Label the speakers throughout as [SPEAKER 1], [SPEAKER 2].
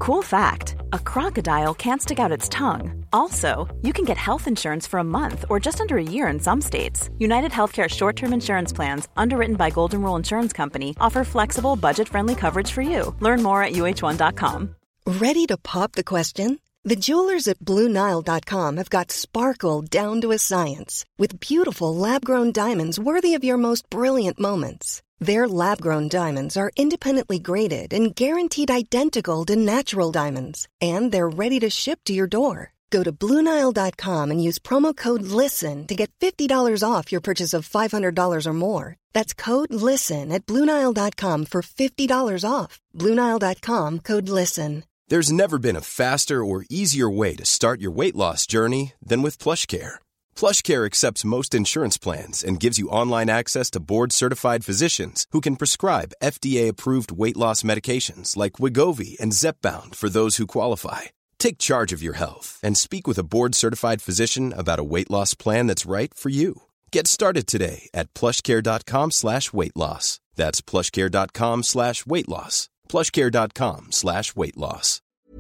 [SPEAKER 1] Cool fact, a crocodile can't stick out its tongue. Also, you can get health insurance for a month or just under a year in some states. United Healthcare short-term insurance plans, underwritten by Golden Rule Insurance Company, offer flexible, budget-friendly coverage for you. Learn more at uh1.com.
[SPEAKER 2] Ready to pop the question? The jewelers at BlueNile.com have got sparkle down to a science with beautiful lab-grown diamonds worthy of your most brilliant moments. Their lab-grown diamonds are independently graded and guaranteed identical to natural diamonds, and they're ready to ship to your door. Go to BlueNile.com and use promo code LISTEN to get $50 off your purchase of $500 or more. That's code LISTEN at BlueNile.com for $50 off. BlueNile.com, code LISTEN.
[SPEAKER 3] There's never been a faster or easier way to start your weight loss journey than with PlushCare. PlushCare accepts most insurance plans and gives you online access to board-certified physicians who can prescribe FDA-approved weight loss medications like Wegovy and Zepbound for those who qualify. Take charge of your health and speak with a board-certified physician about a weight loss plan that's right for you. Get started today at plushcare.com/weight loss. That's plushcare.com/weight loss. plushcare.com/weight loss.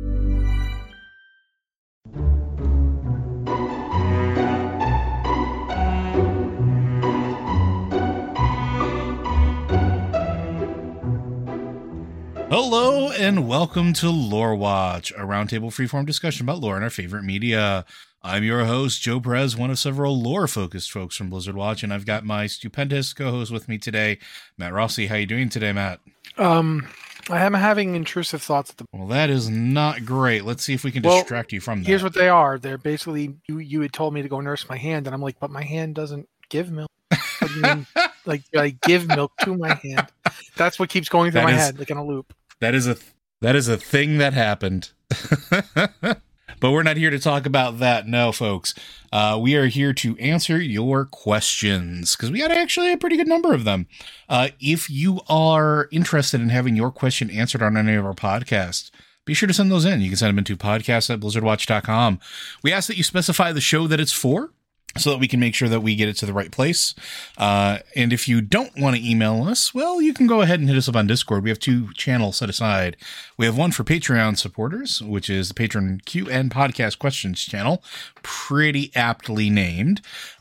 [SPEAKER 4] Hello and welcome to Lore Watch, a roundtable freeform discussion about lore and our favorite media. I'm your host, Joe Perez, one of several lore-focused folks from Blizzard Watch, and I've got my stupendous co-host with me today, Matt Rossi. How you doing today, Matt?
[SPEAKER 5] I am having intrusive thoughts at the
[SPEAKER 4] Well, that is not great. Let's see if we can distract you from that.
[SPEAKER 5] Here's what they are. They're basically, you had told me to go nurse my hand, and I'm like, but my hand doesn't give milk. What do you mean? Like, I give milk to my hand. That's what keeps going through my head, like in a loop.
[SPEAKER 4] That is a thing that happened. But we're not here to talk about that. No, folks. We are here to answer your questions because we got actually a pretty good number of them. If you are interested in having your question answered on any of our podcasts, be sure to send those in. You can send them into podcast@blizzardwatch.com. We ask that you specify the show that it's for, so that we can make sure that we get it to the right place. And if you don't want to email us, well, you can go ahead and hit us up on Discord. We have 2 channels set aside. We have one for Patreon supporters, which is the Patron Q&A Podcast Questions channel, pretty aptly named.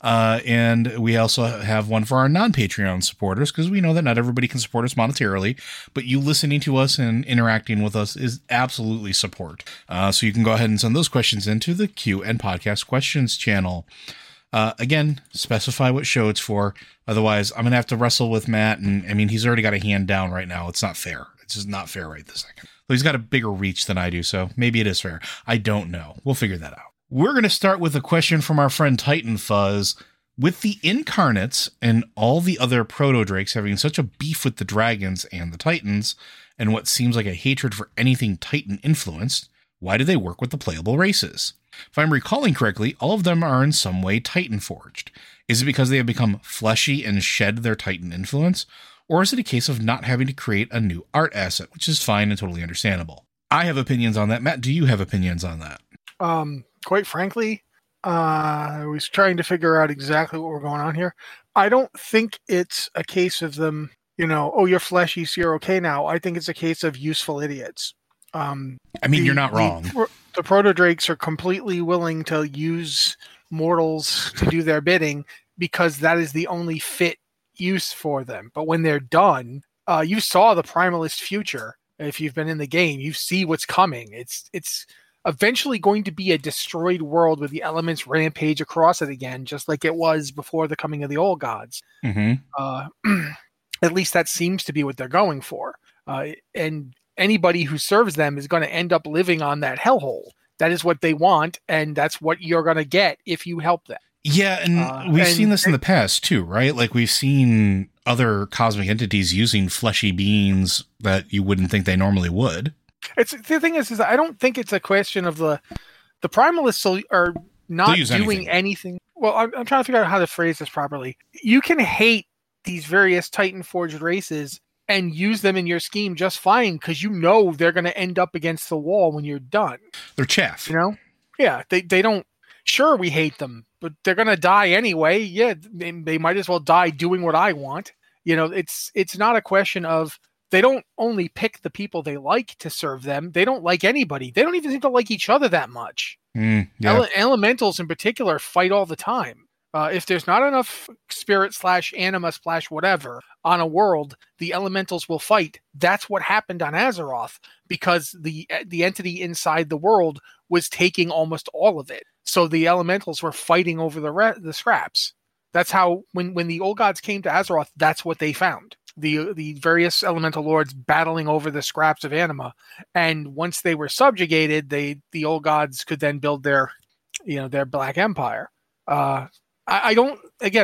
[SPEAKER 4] And we also have one for our non-Patreon supporters, because we know that not everybody can support us monetarily, but you listening to us and interacting with us is absolutely support. So you can go ahead and send those questions into the Q&A Podcast Questions channel. Again, specify what show it's for. Otherwise, I'm going to have to wrestle with Matt. And I mean, he's already got a hand down right now. It's not fair. It's just not fair right this second. But he's got a bigger reach than I do. So maybe it is fair. I don't know. We'll figure that out. We're going to start with a question from our friend Titan Fuzz. With the Incarnates and all the other Proto-Drakes having such a beef with the Dragons and the Titans, and what seems like a hatred for anything Titan influenced, why do they work with the playable races? If I'm recalling correctly, all of them are in some way Titan forged. Is it because they have become fleshy and shed their Titan influence? Or is it a case of not having to create a new art asset, which is fine and totally understandable? I have opinions on that. Matt, do you have opinions on that?
[SPEAKER 5] Quite frankly, I was trying to figure out exactly what we're going on here. I don't think it's a case of them, oh, you're fleshy, so you're okay now. I think it's a case of useful idiots.
[SPEAKER 4] You're not wrong.
[SPEAKER 5] The Proto-Drakes are completely willing to use mortals to do their bidding because that is the only fit use for them. But when they're done, you saw the Primalist future. If you've been in the game, you see what's coming. It's eventually going to be a destroyed world where the elements rampage across it again, just like it was before the coming of the old gods.
[SPEAKER 4] Mm-hmm.
[SPEAKER 5] At least that seems to be what they're going for. And anybody who serves them is going to end up living on that hellhole. That is what they want, and that's what you're going to get if you help them.
[SPEAKER 4] Yeah, and we've seen this in the past too, right? Like we've seen other cosmic entities using fleshy beings that you wouldn't think they normally would.
[SPEAKER 5] The thing is I don't think it's a question of the Primalists are not doing anything. Well, I'm trying to figure out how to phrase this properly. You can hate these various Titan forged races and use them in your scheme just fine because they're going to end up against the wall when you're done.
[SPEAKER 4] They're chaff.
[SPEAKER 5] Yeah, they don't. Sure, we hate them, but they're going to die anyway. Yeah, they might as well die doing what I want. It's not a question of they don't only pick the people they like to serve them. They don't like anybody. They don't even seem to like each other that much. Elementals in particular fight all the time. If there's not enough spirit / anima / whatever on a world, the elementals will fight. That's what happened on Azeroth, because the entity inside the world was taking almost all of it. So the elementals were fighting over the scraps. That's how, when the old gods came to Azeroth, that's what they found. The various elemental lords battling over the scraps of anima. And once they were subjugated, the old gods could then build their Black Empire. I don't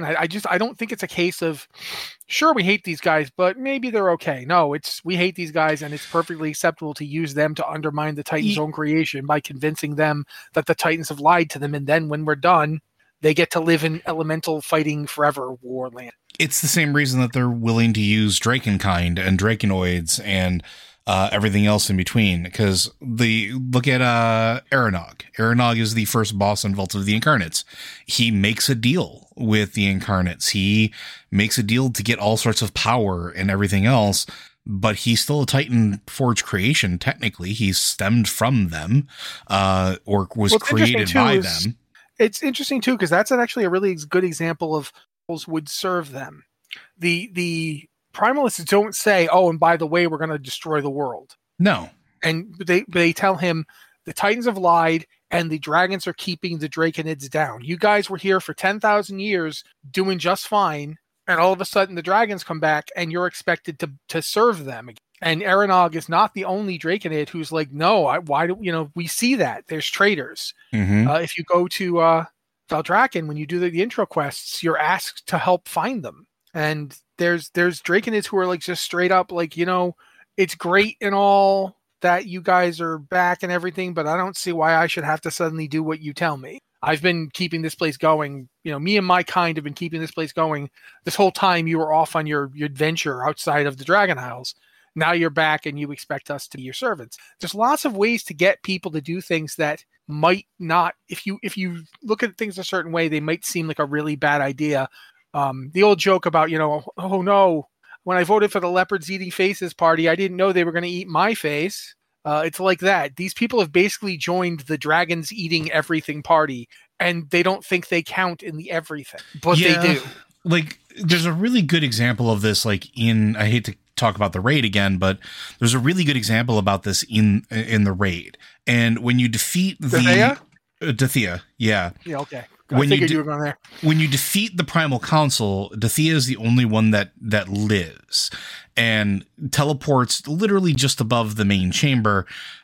[SPEAKER 5] think it's a case of, sure, we hate these guys, but maybe they're okay. No, we hate these guys, and it's perfectly acceptable to use them to undermine the Titans' own creation by convincing them that the Titans have lied to them. And then when we're done, they get to live in elemental fighting forever warland.
[SPEAKER 4] It's the same reason that they're willing to use Drakenkind and Drakenoids and everything else in between, because look at Aranog. Aranog is the first boss in Vault of the Incarnates. He makes a deal with the Incarnates. He makes a deal to get all sorts of power and everything else, but he's still a Titan Forge creation. Technically, he's stemmed from them, or was created by them.
[SPEAKER 5] It's interesting too, because that's actually a really good example of would serve them. The Primalists don't say, oh, and by the way, we're going to destroy the world.
[SPEAKER 4] No.
[SPEAKER 5] And they tell him the Titans have lied and the dragons are keeping the Drakenids down. You guys were here for 10,000 years doing just fine, and all of a sudden the dragons come back and you're expected to serve them. And Aranog is not the only Drakenid who's like, no, we see that. There's traitors.
[SPEAKER 4] Mm-hmm.
[SPEAKER 5] If you go to Valdrakken, when you do the intro quests, you're asked to help find them. And there's Drakenids who are like just straight up like, it's great and all that you guys are back and everything, but I don't see why I should have to suddenly do what you tell me. I've been keeping this place going. Me and my kind have been keeping this place going this whole time you were off on your adventure outside of the Dragon Isles. Now you're back and you expect us to be your servants. There's lots of ways to get people to do things that might not, if you look at things a certain way, they might seem like a really bad idea. The old joke about, oh no, when I voted for the Leopards Eating Faces party, I didn't know they were going to eat my face. It's like that. These people have basically joined the Dragons Eating Everything party, and they don't think they count in the everything, but they do.
[SPEAKER 4] Like, there's a really good example of this, like I hate to talk about the raid again, but there's a really good example about this in the raid. And when you defeat Dathea, yeah.
[SPEAKER 5] Yeah, okay. I figured you were going there.
[SPEAKER 4] When you defeat the Primal Council, Dathea is the only one that lives and teleports literally just above the main chamber,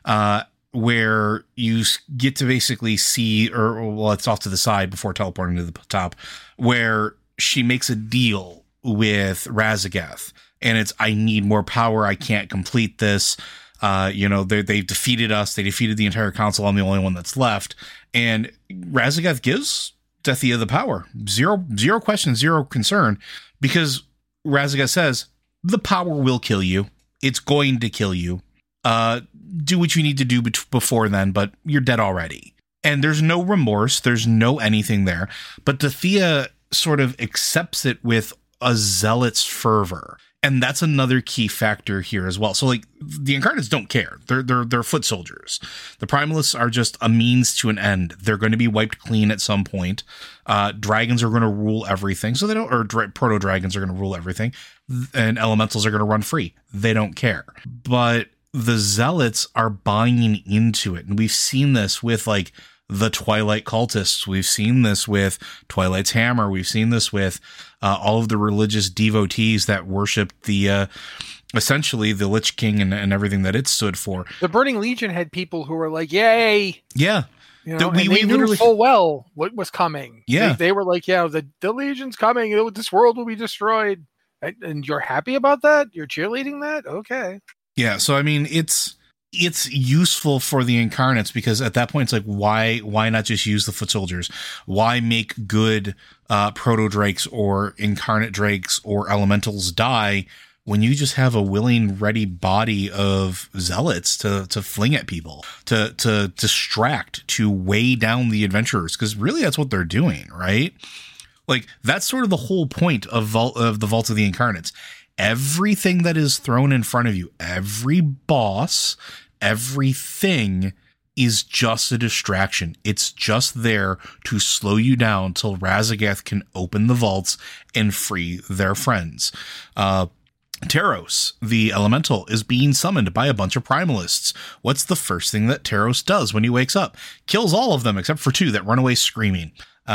[SPEAKER 4] where you get to basically see, it's off to the side before teleporting to the top, where she makes a deal with Raszageth. And it's, I need more power. I can't complete this. They've defeated us. They defeated the entire council. I'm the only one that's left. And Raszageth gives Dathea the power. Zero question, zero concern. Because Raszageth says, the power will kill you. It's going to kill you. Do what you need to do before then, but you're dead already. And there's no remorse. There's no anything there. But Dathea sort of accepts it with a zealot's fervor. And that's another key factor here as well. So, like, the Incarnates don't care. They're foot soldiers. The Primalists are just a means to an end. They're going to be wiped clean at some point. Dragons are going to rule everything. So they don't, or proto-dragons are going to rule everything. And elementals are going to run free. They don't care. But the zealots are buying into it. And we've seen this with, like, the Twilight cultists. We've seen this with Twilight's Hammer. We've seen this with all of the religious devotees that worshiped the essentially the Lich King and everything that it stood for.
[SPEAKER 5] The Burning Legion had people who were like, "Yay!"
[SPEAKER 4] Yeah,
[SPEAKER 5] we knew full well what was coming.
[SPEAKER 4] Yeah,
[SPEAKER 5] they were like, "Yeah, the Legion's coming. This world will be destroyed." And you're happy about that? You're cheerleading that? Okay.
[SPEAKER 4] Yeah. So I mean, it's useful for the Incarnates, because at that point it's like, why not just use the foot soldiers? Why make good proto drakes or incarnate drakes or elementals die when you just have a willing, ready body of zealots to fling at people, to distract, to weigh down the adventurers? Because really that's what they're doing, right? Like, that's sort of the whole point of the Vault of the Incarnates. Everything that is thrown in front of you, every boss, everything is just a distraction. It's just there to slow you down till Raszageth can open the vaults and free their friends. Taros, the elemental, is being summoned by a bunch of primalists. What's the first thing that Taros does when he wakes up? Kills all of them except for 2 that run away screaming.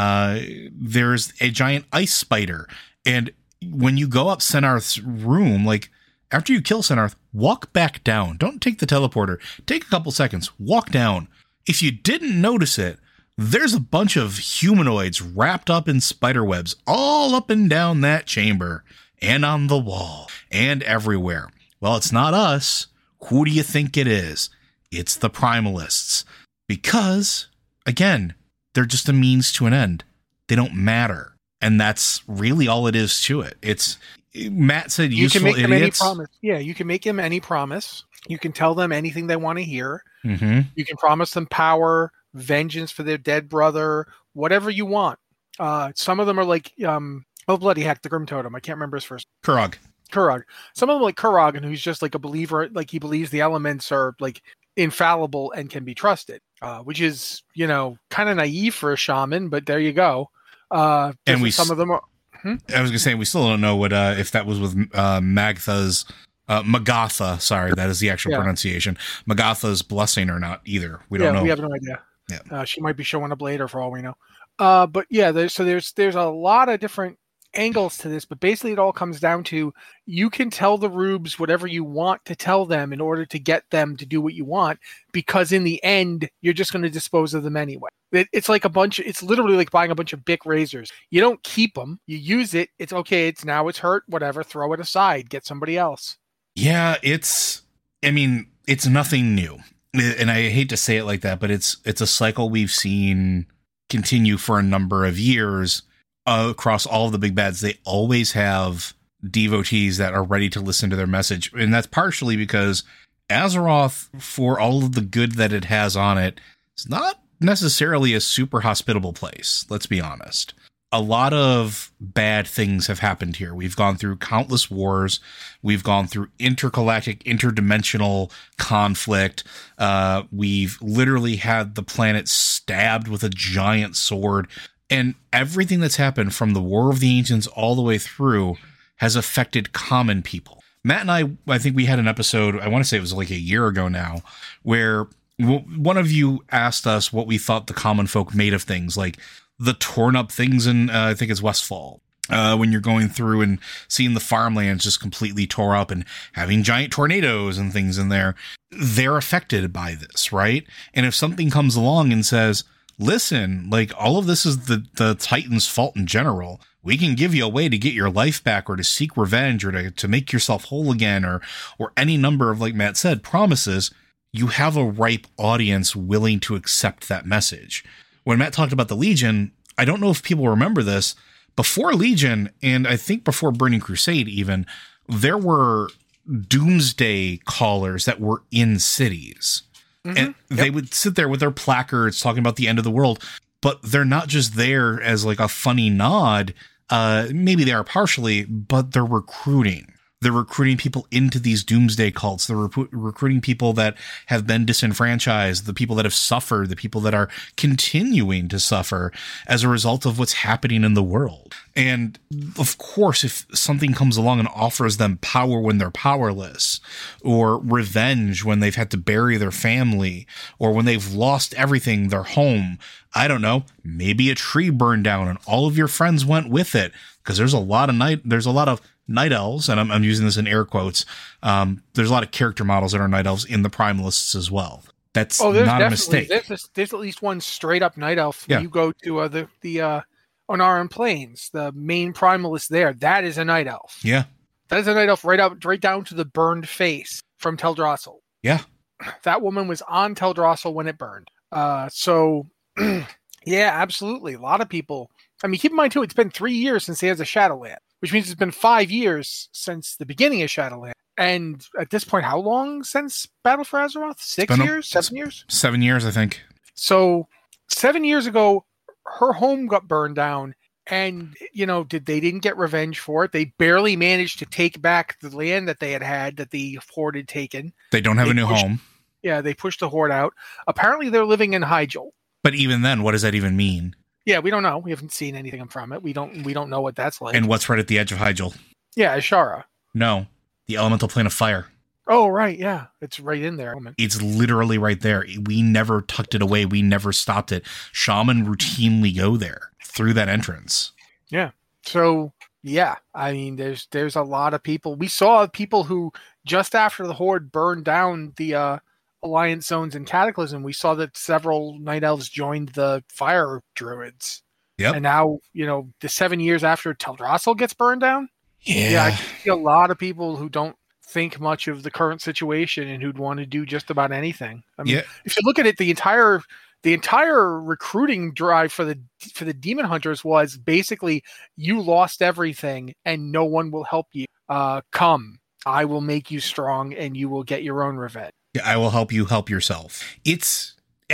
[SPEAKER 4] There's a giant ice spider, and when you go up Senarth's room, like, after you kill Senarth, walk back down. Don't take the teleporter. Take a couple seconds. Walk down. If you didn't notice it, there's a bunch of humanoids wrapped up in spider webs all up and down that chamber and on the wall and everywhere. Well, it's not us. Who do you think it is? It's the primalists. Because, again, they're just a means to an end. They don't matter. And that's really all it is to it. It's, Matt said, useful idiots. You can make them any promise.
[SPEAKER 5] Yeah, you can make them any promise. You can tell them anything they want to hear.
[SPEAKER 4] Mm-hmm.
[SPEAKER 5] You can promise them power, vengeance for their dead brother, whatever you want. Some of them are like, bloody heck, the Grim Totem. I can't remember his first.
[SPEAKER 4] Kurog.
[SPEAKER 5] Some of them like Kurog, who's just like a believer, like he believes the elements are like infallible and can be trusted, which is, kind of naive for a shaman, but there you go. And some of them are.
[SPEAKER 4] I was gonna say we still don't know what if that was with Magatha's Magatha. Sorry, that is the actual pronunciation. Magatha's blessing or not either. We don't know.
[SPEAKER 5] We have no idea.
[SPEAKER 4] Yeah,
[SPEAKER 5] she might be showing up later for all we know. But yeah, there's a lot of different angles to this, but basically it all comes down to you can tell the rubes whatever you want to tell them in order to get them to do what you want, because in the end you're just going to dispose of them anyway. It's like it's literally like buying a bunch of Bic razors. You don't keep them, you use it. It's okay. It's hurt, whatever, throw it aside, get somebody else.
[SPEAKER 4] Yeah. It's nothing new. And I hate to say it like that, but it's a cycle we've seen continue for a number of years. Across all of the big bads, they always have devotees that are ready to listen to their message. And that's partially because Azeroth, for all of the good that it has on it, is not necessarily a super hospitable place. Let's be honest. A lot of bad things have happened here. We've gone through countless wars. We've gone through intergalactic, interdimensional conflict. We've literally had the planet stabbed with a giant sword. And everything that's happened from the War of the Ancients all the way through has affected common people. Matt and I think we had an episode, I want to say it was like a year ago now, where one of you asked us what we thought the common folk made of things, like the torn up things in, I think it's Westfall. When you're going through and seeing the farmlands just completely tore up and having giant tornadoes and things in there, they're affected by this, right? And if something comes along and says, listen, like all of this is the Titan's fault in general. We can give you a way to get your life back or to seek revenge or to make yourself whole again or any number of, like Matt said, promises. You have a ripe audience willing to accept that message. When Matt talked about the Legion, I don't know if people remember this. Before Legion, and I think before Burning Crusade even, there were doomsday callers that were in cities. Mm-hmm. And they would sit there with their placards talking about the end of the world, but they're not just there as like a funny nod. Maybe they are partially, but they're recruiting. They're recruiting people into these doomsday cults. They're recruiting people that have been disenfranchised, the people that have suffered, the people that are continuing to suffer as a result of what's happening in the world. And of course, if something comes along and offers them power when they're powerless, or revenge when they've had to bury their family, or when they've lost everything, their home, I don't know, maybe a tree burned down and all of your friends went with it, because there's a lot of night elves, and I'm using this in air quotes. There's a lot of character models that are night elves in the primalists as well. That's not a mistake.
[SPEAKER 5] There's at least one straight up night elf.
[SPEAKER 4] Yeah.
[SPEAKER 5] You go to the Onaran Plains, the main primalist there. That is a night elf.
[SPEAKER 4] Yeah,
[SPEAKER 5] that is a night elf right down to the burned face from Teldrassil.
[SPEAKER 4] Yeah,
[SPEAKER 5] that woman was on Teldrassil when it burned. So yeah, absolutely. A lot of people. I mean, keep in mind too, it's been 3 years since he has a Shadowland, which means it's been 5 years since the beginning of Shadowland. And at this point, how long since Battle for Azeroth? 6 years? 7 years?
[SPEAKER 4] 7 years, I think.
[SPEAKER 5] So 7 years ago, her home got burned down And, they didn't get revenge for it. They barely managed to take back the land that they had that the Horde had taken.
[SPEAKER 4] They don't have a new home.
[SPEAKER 5] Yeah, they pushed the Horde out. Apparently, they're living in Hyjal.
[SPEAKER 4] But even then, what does that even mean?
[SPEAKER 5] Yeah, we don't know. We haven't seen anything from it. We don't know what that's like.
[SPEAKER 4] And what's right at the edge of Hyjal?
[SPEAKER 5] Yeah, Ashara.
[SPEAKER 4] No, the elemental plane of fire.
[SPEAKER 5] Oh, right, yeah. It's right in there.
[SPEAKER 4] It's literally right there. We never tucked it away. We never stopped it. Shaman routinely go there through that entrance.
[SPEAKER 5] Yeah. So, yeah, I mean, there's a lot of people. We saw people who, just after the Horde burned down the Alliance zones in Cataclysm, we saw that several Night Elves joined the Fire Druids.
[SPEAKER 4] Yep.
[SPEAKER 5] And now, the 7 years after Teldrassil gets burned down,
[SPEAKER 4] yeah,
[SPEAKER 5] I see a lot of people who don't think much of the current situation and who'd want to do just about anything. I mean, if you look at it, the entire recruiting drive for the Demon Hunters was basically, you lost everything and no one will help you. Come, I will make you strong and you will get your own revenge.
[SPEAKER 4] Yeah, I will help you help yourself. It's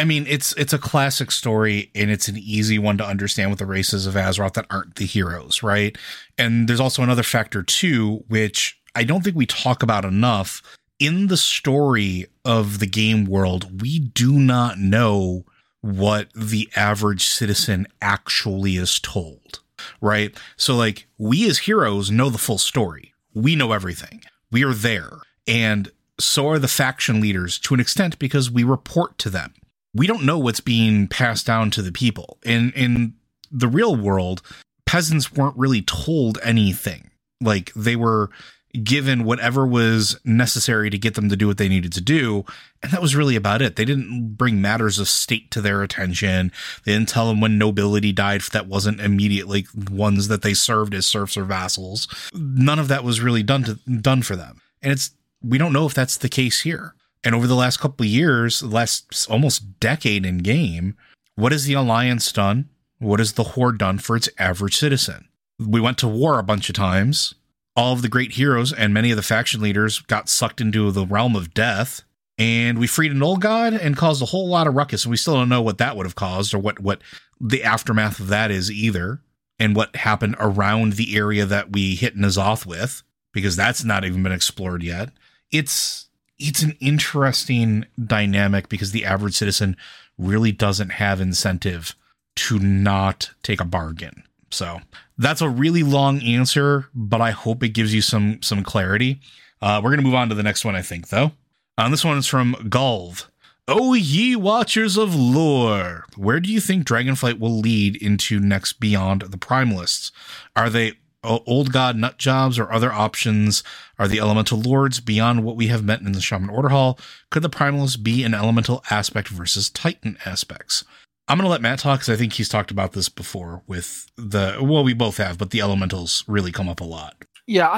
[SPEAKER 4] a classic story, and it's an easy one to understand with the races of Azeroth that aren't the heroes, right? And there's also another factor too, which I don't think we talk about enough. In the story of the game world, we do not know what the average citizen actually is told, right? So like, we as heroes know the full story. We know everything. We are there. And so are the faction leaders to an extent, because we report to them. We don't know what's being passed down to the people. In the real world, peasants weren't really told anything. Like, they were given whatever was necessary to get them to do what they needed to do. And that was really about it. They didn't bring matters of state to their attention. They didn't tell them when nobility died that wasn't immediately ones that they served as serfs or vassals. None of that was really done for them. And we don't know if that's the case here. And over the last couple of years, the last almost decade in game, what has the Alliance done? What has the Horde done for its average citizen? We went to war a bunch of times. All of the great heroes and many of the faction leaders got sucked into the realm of death, and we freed an old god and caused a whole lot of ruckus. And we still don't know what that would have caused, or what the aftermath of that is either, and what happened around the area that we hit N'Zoth with, because that's not even been explored yet. It's an interesting dynamic, because the average citizen really doesn't have incentive to not take a bargain. So that's a really long answer, but I hope it gives you some clarity. We're going to move on to the next one, I think, though. This one is from Gulv. Oh, ye watchers of lore, where do you think Dragonflight will lead into next beyond the Primalists? Are they old god nut jobs or other options? Are the elemental lords beyond what we have met in the Shaman Order Hall? Could the Primalists be an elemental aspect versus Titan aspects? I'm going to let Matt talk, because I think he's talked about this before with we both have, but the elementals really come up a lot.
[SPEAKER 5] Yeah,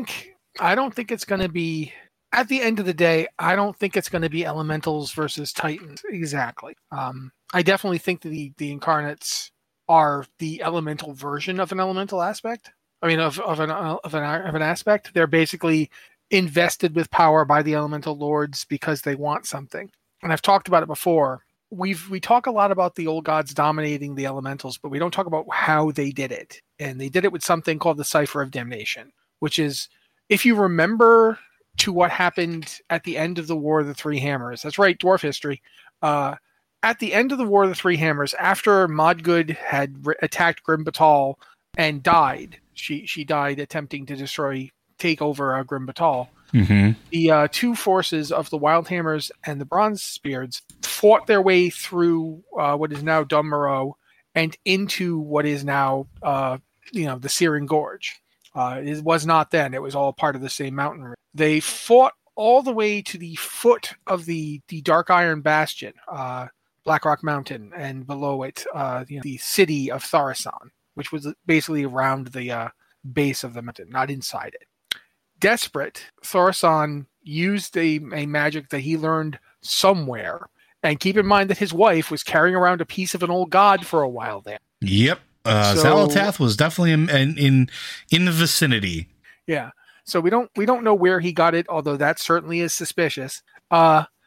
[SPEAKER 5] I don't think it's going to be, at the end of the day, I don't think it's going to be elementals versus Titans. Exactly. I definitely think that the incarnates are the elemental version of an elemental aspect. I mean, of an aspect. They're basically invested with power by the elemental lords because they want something. And I've talked about it before. We talk a lot about the old gods dominating the elementals, but we don't talk about how they did it. And they did it with something called the Cipher of Damnation, which is, if you remember to what happened at the end of the War of the Three Hammers. That's right, dwarf history. At the end of the War of the Three Hammers, after Modgud had attacked Grim Batal and died, she died attempting to take over Grim Batal. Mm-hmm. The two forces of the Wildhammers and the Bronzebeards fought their way through what is now Dun Morogh and into what is now the Searing Gorge. It was not then. It was all part of the same mountain. They fought all the way to the foot of the Dark Iron Bastion, Blackrock Mountain, and below it, the city of Thaurissan, which was basically around the base of the mountain, not inside it. Desperate, Thaurissan used a magic that he learned somewhere. And keep in mind that his wife was carrying around a piece of an old god for a while there.
[SPEAKER 4] Yep. Xal'atath was definitely in the vicinity.
[SPEAKER 5] Yeah. So we don't know where he got it, although that certainly is suspicious.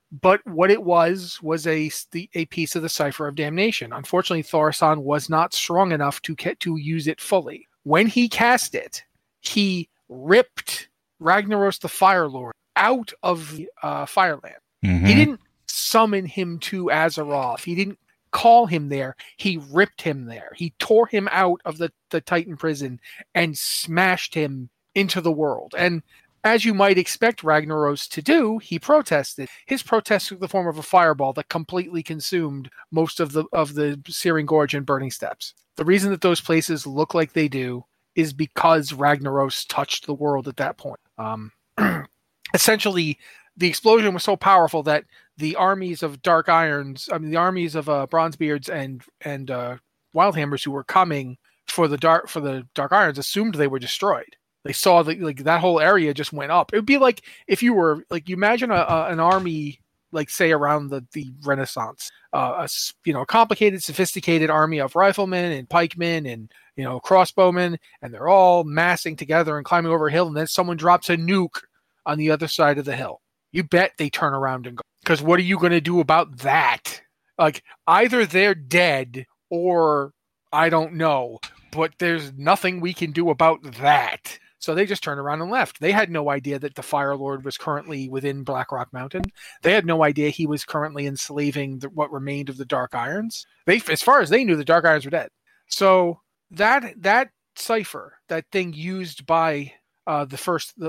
[SPEAKER 5] But what it was a piece of the Cipher of Damnation. Unfortunately, Thaurissan was not strong enough to use it fully. When he cast it, he ripped Ragnaros the Fire Lord out of the Fireland.
[SPEAKER 4] Mm-hmm.
[SPEAKER 5] He didn't summon him to Azeroth. He didn't call him there. He ripped him there. He tore him out of the Titan prison and smashed him into the world. And as you might expect Ragnaros to do, he protested. His protest took the form of a fireball that completely consumed most of the Searing Gorge and Burning Steppes. The reason that those places look like they do is because Ragnaros touched the world at that point. Essentially, the explosion was so powerful that the armies of the armies of Bronzebeards and Wildhammers who were coming for the Dark Irons assumed they were destroyed. They saw that whole area just went up. It would be like if you were you imagine an army say around the Renaissance, a complicated, sophisticated army of riflemen and pikemen and crossbowmen, and they're all massing together and climbing over a hill, and then someone drops a nuke on the other side of the hill. You bet they turn around and go, because what are you going to do about that? Either they're dead or I don't know, but there's nothing we can do about that. So they just turned around and left. They had no idea that the Fire Lord was currently within Blackrock Mountain. They had no idea he was currently enslaving what remained of the Dark Irons. As far as they knew, the Dark Irons were dead. So that cipher, that thing used by the first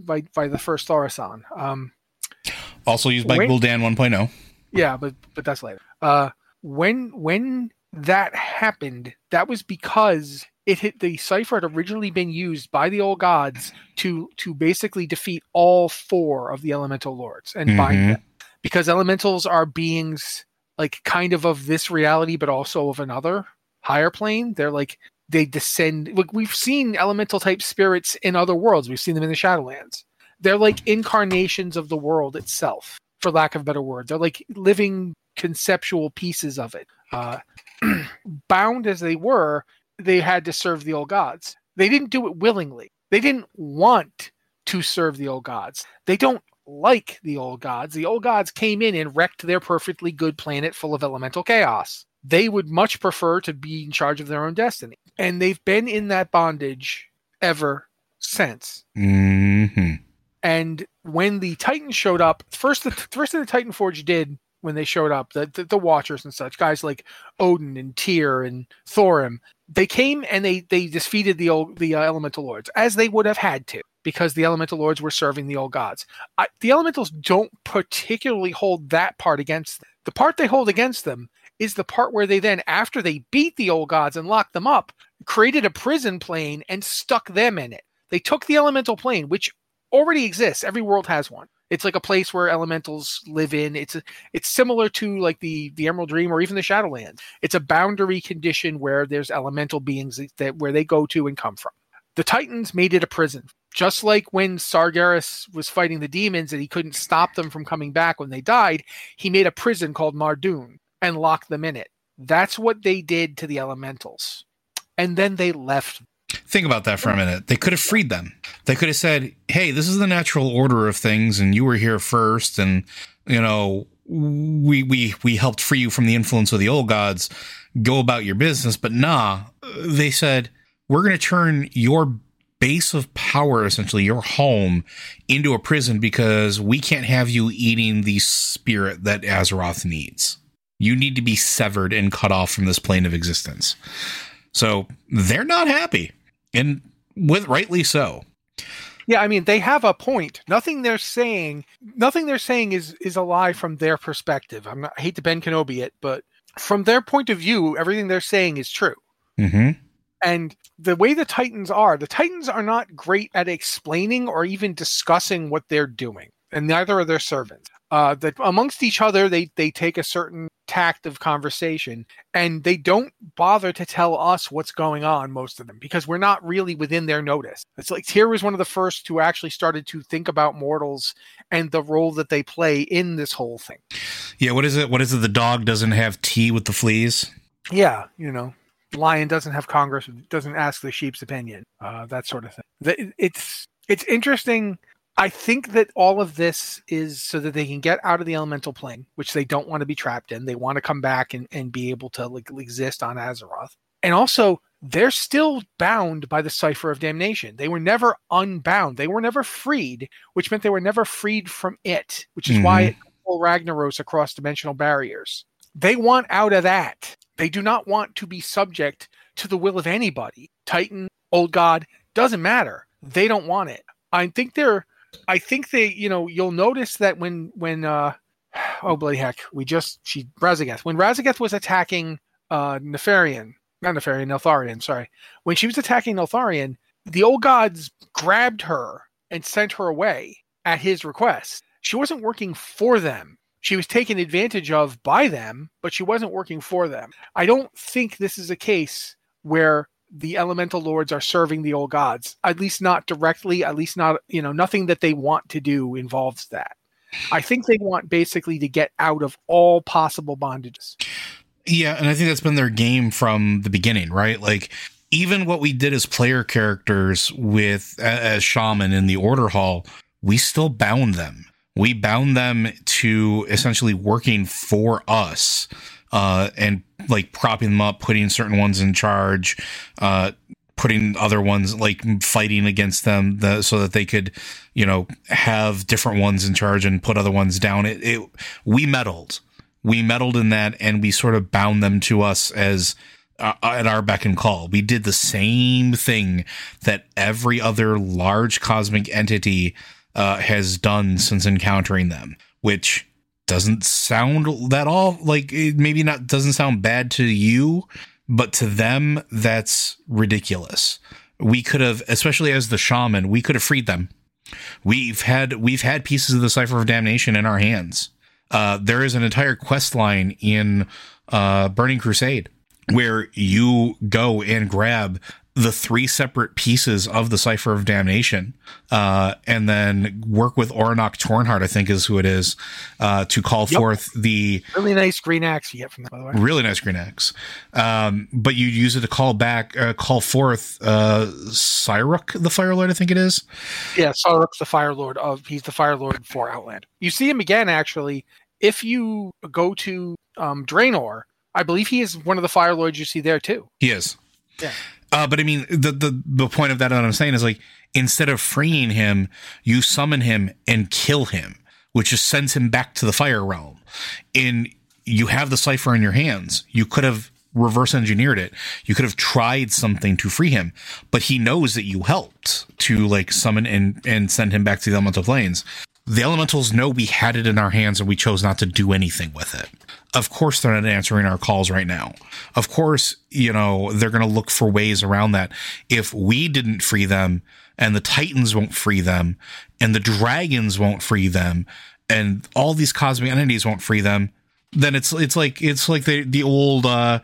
[SPEAKER 5] Thaurissan,
[SPEAKER 4] also used by Gul'dan 1.0.
[SPEAKER 5] Yeah, but that's later. When that happened, that was because the cipher had originally been used by the old gods to basically defeat all four of the elemental lords and bind them. Because elementals are beings kind of this reality, but also of another higher plane. They descend. We've seen elemental type spirits in other worlds. We've seen them in the Shadowlands. They're like incarnations of the world itself, for lack of a better word. They're like living conceptual pieces of it. Bound as they were, they had to serve the old gods. They didn't do it willingly. They didn't want to serve the old gods. They don't like the old gods. The old gods came in and wrecked their perfectly good planet full of elemental chaos. They would much prefer to be in charge of their own destiny. And they've been in that bondage ever since.
[SPEAKER 4] Mm-hmm.
[SPEAKER 5] And when the Titans showed up, first thing the Titan Forge did when they showed up, the Watchers and such, guys like Odin and Tyr and Thorim, they came and they defeated the Elemental Lords, as they would have had to, because the Elemental Lords were serving the old gods. The Elementals don't particularly hold that part against them. The part they hold against them is the part where they then, after they beat the old gods and locked them up, created a prison plane and stuck them in it. They took the elemental plane, which already exists. Every world has one. It's like a place where elementals live in. It's similar to like the Emerald Dream or even the Shadowlands. It's a boundary condition where there's elemental beings where they go to and come from. The Titans made it a prison. Just like when Sargeras was fighting the demons and he couldn't stop them from coming back when they died, he made a prison called Mardoon and locked them in it. That's what they did to the elementals. And then they left.
[SPEAKER 4] Think about that for a minute. They could have freed them. They could have said, hey, this is the natural order of things, and you were here first, and, you know, we helped free you from the influence of the old gods. Go about your business. But nah, they said, we're going to turn your base of power, essentially your home, into a prison because we can't have you eating the spirit that Azeroth needs. You need to be severed and cut off from this plane of existence. So they're not happy, and rightly so.
[SPEAKER 5] Yeah, I mean, they have a point. Nothing they're saying is a lie from their perspective. I hate to Ben Kenobi it, but from their point of view, everything they're saying is true.
[SPEAKER 4] Mm-hmm.
[SPEAKER 5] And the way the Titans are not great at explaining or even discussing what they're doing, and neither are their servants. That amongst each other, they take a certain tact of conversation, and they don't bother to tell us what's going on, most of them, because we're not really within their notice. It's like Tyr was one of the first who actually started to think about mortals and the role that they play in this whole thing.
[SPEAKER 4] Yeah, what is it? The dog doesn't have tea with the fleas?
[SPEAKER 5] Yeah, you know, lion doesn't have Congress, doesn't ask the sheep's opinion, that sort of thing. It's interesting I think that all of this is so that they can get out of the elemental plane, which they don't want to be trapped in. They want to come back and be able to like exist on Azeroth. And also, they're still bound by the Cipher of Damnation. They were never unbound. They were never freed, which meant they were never freed from it, which is why it controls Ragnaros across dimensional barriers. They want out of that. They do not want to be subject to the will of anybody. Titan, Old God, doesn't matter. They don't want it. I think they, you'll notice that when oh bloody heck, Raszageth. When Raszageth was attacking Neltharion, sorry. When she was attacking Neltharion, the Old Gods grabbed her and sent her away at his request. She wasn't working for them. She was taken advantage of by them, but she wasn't working for them. I don't think this is a case where the elemental lords are serving the Old Gods, at least not directly, at least not, nothing that they want to do involves that. I think they want basically to get out of all possible bondages.
[SPEAKER 4] Yeah, and I think that's been their game from the beginning, right? Like, even what we did as player characters as Shaman in the Order Hall, we still bound them. We bound them to essentially working for us, and like propping them up, putting certain ones in charge, putting other ones like fighting against them so that they could, have different ones in charge and put other ones down. We meddled in that, and we sort of bound them to us as at our beck and call. We did the same thing that every other large cosmic entity has done since encountering them, which doesn't sound that all like it maybe not doesn't sound bad to you, but to them that's ridiculous. We could have, especially as the Shaman, we could have freed them. We've had pieces of the Cipher of Damnation in our hands. There is an entire quest line in Burning Crusade where you go and grab the 3 separate pieces of the Cipher of Damnation, and then work with Oronok Tornheart, I think is who it is, to call forth the
[SPEAKER 5] really nice green axe you get from that, by the way.
[SPEAKER 4] Really nice green axe. But you use it to call forth Cyruk, the Fire Lord, I think it is.
[SPEAKER 5] Yeah, Cyruk, the Fire Lord he's the Fire Lord for Outland. You see him again, actually, if you go to Draenor. I believe he is one of the Fire Lords you see there too.
[SPEAKER 4] He is.
[SPEAKER 5] Yeah.
[SPEAKER 4] But I mean, the point of that I'm saying is, like, instead of freeing him, you summon him and kill him, which just sends him back to the Fire Realm. And you have the Cipher in your hands. You could have reverse engineered it. You could have tried something to free him, but he knows that you helped to like summon and send him back to the elemental planes. The elementals know we had it in our hands and we chose not to do anything with it. Of course, they're not answering our calls right now. Of course, they're going to look for ways around that. If we didn't free them, and the Titans won't free them, and the dragons won't free them, and all these cosmic entities won't free them, then it's like the old why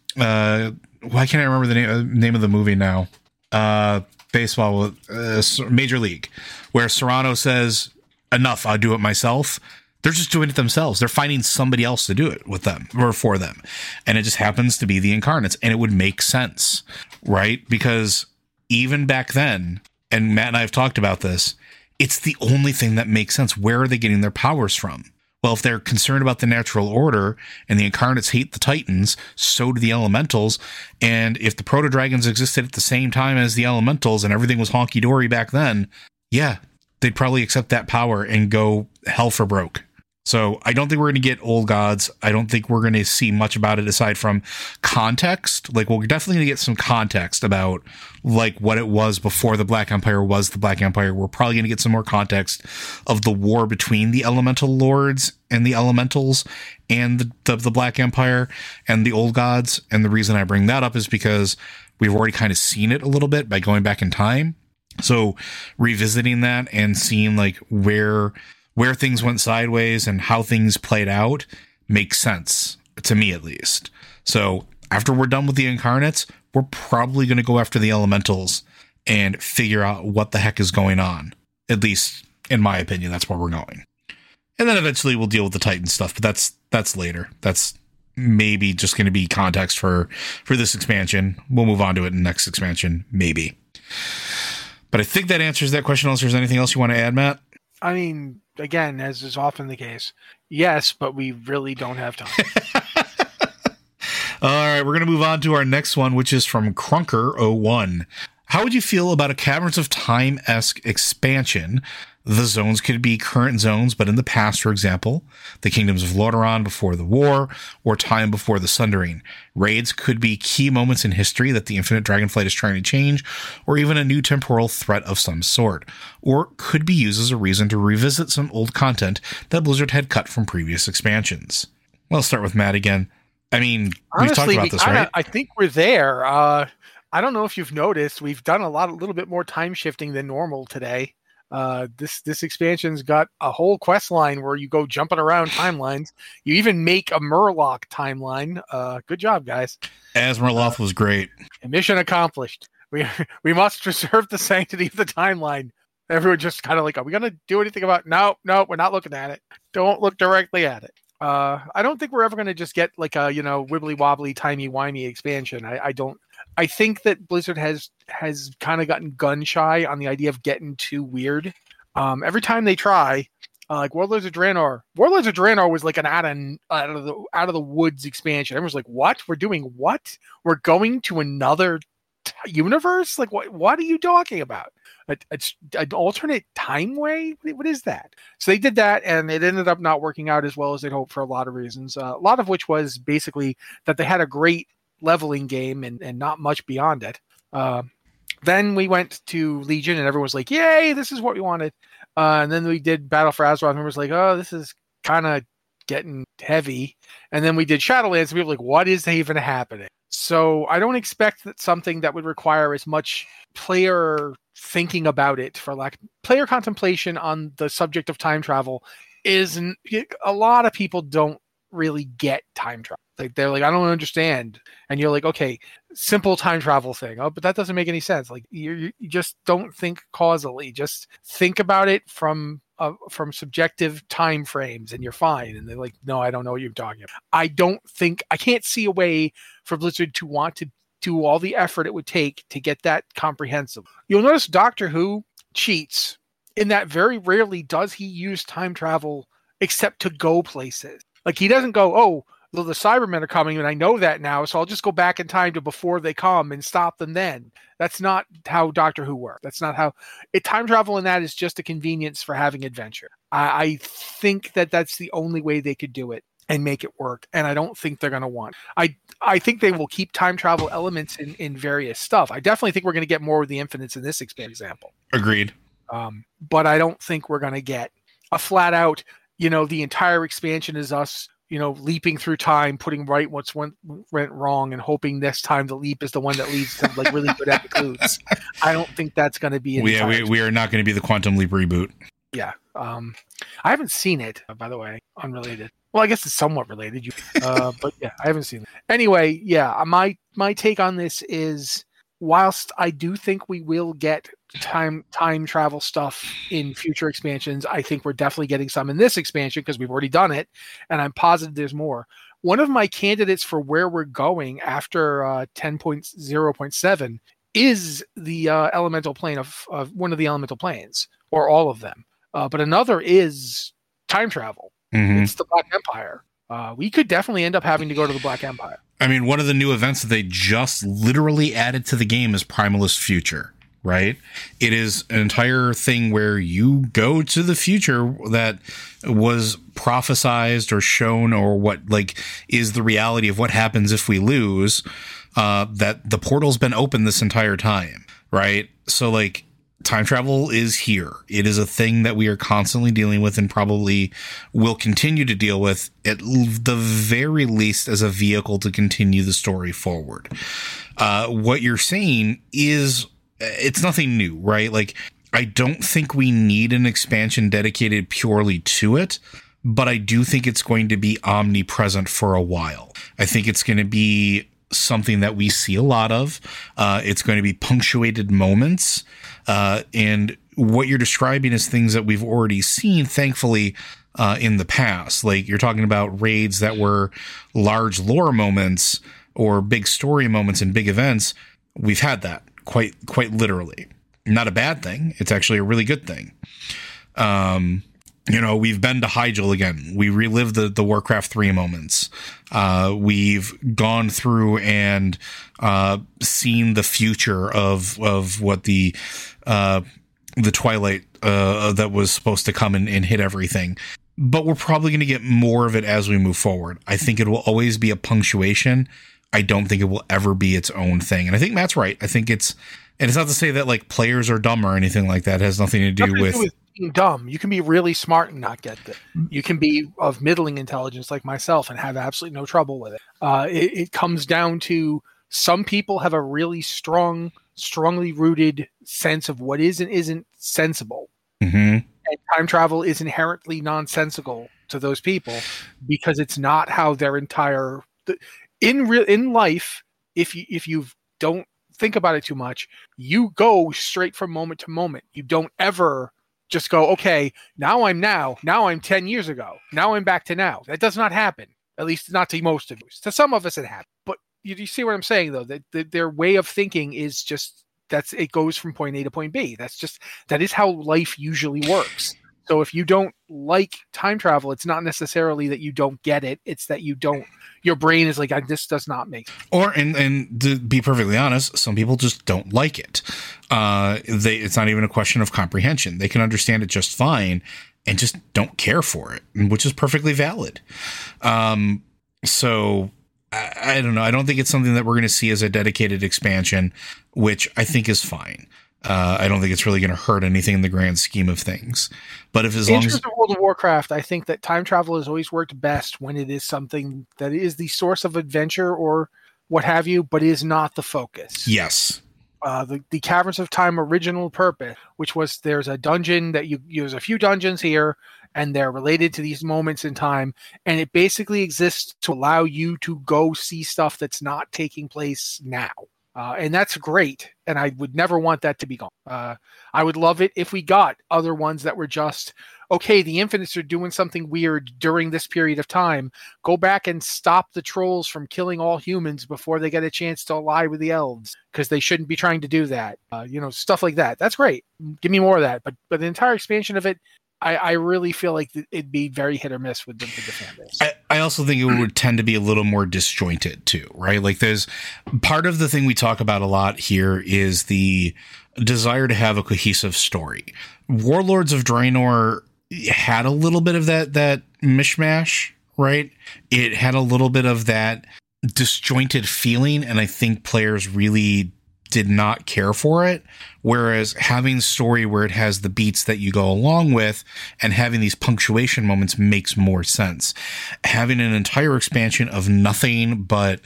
[SPEAKER 4] can't I remember the name of the movie now? Baseball, Major League, where Serrano says, "Enough, I'll do it myself." They're just doing it themselves. They're finding somebody else to do it with them or for them. And it just happens to be the Incarnates. And it would make sense, right? Because even back then, and Matt and I have talked about this, it's the only thing that makes sense. Where are they getting their powers from? Well, if they're concerned about the natural order and the Incarnates hate the Titans, so do the Elementals. And if the Proto-Dragons existed at the same time as the Elementals and everything was honky-dory back then, yeah, they'd probably accept that power and go hell for broke. So I don't think we're going to get Old Gods. I don't think we're going to see much about it aside from context. Like, we're definitely going to get some context about like what it was before the Black Empire was the Black Empire. We're probably going to get some more context of the war between the Elemental Lords and the Elementals and the Black Empire and the Old Gods. And the reason I bring that up is because we've already kind of seen it a little bit by going back in time. So revisiting that and seeing like where things went sideways and how things played out makes sense, to me at least. So after we're done with the Incarnates, we're probably going to go after the Elementals and figure out what the heck is going on. At least, in my opinion, that's where we're going. And then eventually we'll deal with the Titan stuff, but that's later. That's maybe just going to be context for this expansion. We'll move on to it in the next expansion, maybe. But I think that answers that question, unless there's anything else you want to add, Matt.
[SPEAKER 5] I mean, again, as is often the case, yes, but we really don't have time.
[SPEAKER 4] All right, we're going to move on to our next one, which is from Crunker01. How would you feel about a Caverns of Time-esque expansion? The zones could be current zones, but in the past, for example, the kingdoms of Lordaeron before the war, or time before the Sundering. Raids could be key moments in history that the Infinite Dragonflight is trying to change, or even a new temporal threat of some sort, or could be used as a reason to revisit some old content that Blizzard had cut from previous expansions. Well, let's start with Matt again. I mean, we've talked about this, right?
[SPEAKER 5] I think we're there. I don't know if you've noticed, we've done a little bit more time shifting than normal today. This expansion's got a whole quest line where you go jumping around timelines. You even make a Murloc timeline. Good job, guys.
[SPEAKER 4] Azmorloth was great.
[SPEAKER 5] Mission accomplished. We must preserve the sanctity of the timeline. Everyone just kind of like, are we going to do anything about? No, we're not looking at it. Don't look directly at it. I don't think we're ever going to just get like a, wibbly wobbly, timey wimey expansion. I think that Blizzard has kind of gotten gun shy on the idea of getting too weird. Every time they try, like Warlords of Draenor was like an out of the woods expansion. Everyone's like, what? We're doing what? We're going to another universe? Like, what are you talking about? It's an alternate time way? What is that? So they did that, and it ended up not working out as well as they'd hoped for a lot of reasons. A lot of which was basically that they had a great leveling game and not much beyond it. Then we went to Legion, and everyone was like, yay, this is what we wanted. And then we did Battle for Azeroth, and everyone was like, oh, this is kind of getting heavy. And then we did Shadowlands, and people were like, what is even happening? So I don't expect that something that would require as much player thinking about it, for lack of player contemplation on the subject of time travel, isn't. A lot of people don't really get time travel. Like, they're like, I don't understand. And you're like, okay, simple time travel thing. Oh, but that doesn't make any sense. Like, you just don't think causally. Just think about it from subjective time frames, and you're fine. And they're like, no, I don't know what you're talking about. I can't see a way for Blizzard to want to do all the effort it would take to get that comprehensive. You'll notice Doctor Who cheats in that very rarely does he use time travel except to go places. Like, he doesn't go, oh, well, the Cybermen are coming, and I know that now, so I'll just go back in time to before they come and stop them then. That's not how Doctor Who works. That's not how... time travel in that is just a convenience for having adventure. I think that that's the only way they could do it and make it work, and I don't think they're going to want. I think they will keep time travel elements in various stuff. I definitely think we're going to get more of the Infinites in this example.
[SPEAKER 4] Agreed.
[SPEAKER 5] But I don't think we're going to get a flat out, the entire expansion is us, leaping through time, putting right went wrong, and hoping next time the leap is the one that leads to like really good epic loots. I don't think that's going to be.
[SPEAKER 4] We are not going to be the Quantum Leap reboot.
[SPEAKER 5] Yeah. I haven't seen it, by the way. Unrelated. Well, I guess it's somewhat related. But yeah, I haven't seen it. Anyway, yeah, my take on this is, whilst I do think we will get time travel stuff in future expansions, I think we're definitely getting some in this expansion because we've already done it, and I'm positive there's more. One of my candidates for where we're going after 10.0.7 is the elemental plane of one of the elemental planes, or all of them. But another is time travel. Mm-hmm. It's the Black Empire. We could definitely end up having to go to the Black Empire.
[SPEAKER 4] I mean, one of the new events that they just literally added to the game is Primalist Future, right? It is an entire thing where you go to the future that was prophesized or shown, or what like is the reality of what happens if we lose, that the portal's been open this entire time, right? So like, time travel is here. It is a thing that we are constantly dealing with, and probably will continue to deal with, at the very least, as a vehicle to continue the story forward. What you're saying is, it's nothing new, right? Like, I don't think we need an expansion dedicated purely to it, but I do think it's going to be omnipresent for a while. I think it's going to be something that we see a lot of. It's going to be punctuated moments. And what you're describing is things that we've already seen, thankfully, in the past. Like, you're talking about raids that were large lore moments or big story moments and big events. We've had that quite literally. not a bad thing. It's actually a really good thing. We've been to Hyjal again. We relived the Warcraft 3 moments. We've gone through and seen the future of what the Twilight that was supposed to come and hit everything. But we're probably going to get more of it as we move forward. I think it will always be a punctuation. I don't think it will ever be its own thing. And I think Matt's right. I think and it's not to say that like players are dumb or anything like that. It has nothing to do with
[SPEAKER 5] being dumb. You can be really smart and not get it. You can be of middling intelligence like myself and have absolutely no trouble with it. It comes down to some people have a really strongly rooted sense of what is and isn't sensible.
[SPEAKER 4] Mm-hmm.
[SPEAKER 5] And time travel is inherently nonsensical to those people because it's not how their entire in life. If you don't think about it too much, you go straight from moment to moment. You don't ever just go, okay, now I'm 10 years ago. Now I'm back to now. That does not happen. At least not to most of us. To some of us it happens. But you see what I'm saying though? That their way of thinking is just it goes from point A to point B. That is how life usually works. So if you don't like time travel, it's not necessarily that you don't get it. It's that your brain is like, this does not make sense.
[SPEAKER 4] Or, and to be perfectly honest, some people just don't like it. It's not even a question of comprehension. They can understand it just fine and just don't care for it, which is perfectly valid. So I don't know. I don't think it's something that we're going to see as a dedicated expansion, which I think is fine. I don't think it's really going to hurt anything in the grand scheme of things. But in terms
[SPEAKER 5] of World of Warcraft, I think that time travel has always worked best when it is something that is the source of adventure or what have you, but is not the focus.
[SPEAKER 4] Yes.
[SPEAKER 5] The Caverns of Time original purpose, which was there's a dungeon that there's a few dungeons here, and they're related to these moments in time, and it basically exists to allow you to go see stuff that's not taking place now. And that's great, and I would never want that to be gone. I would love it if we got other ones that were just, okay, the Infinites are doing something weird during this period of time. Go back and stop the trolls from killing all humans before they get a chance to ally with the elves, because they shouldn't be trying to do that. Stuff like that. That's great. Give me more of that. But the entire expansion of it, I really feel like it'd be very hit or miss with the fan base.
[SPEAKER 4] I also think it would tend to be a little more disjointed too, right? Like there's part of the thing we talk about a lot here is the desire to have a cohesive story. Warlords of Draenor had a little bit of that mishmash, right? It had a little bit of that disjointed feeling, and I think players really did not care for it. Whereas having story where it has the beats that you go along with and having these punctuation moments makes more sense. Having an entire expansion of nothing but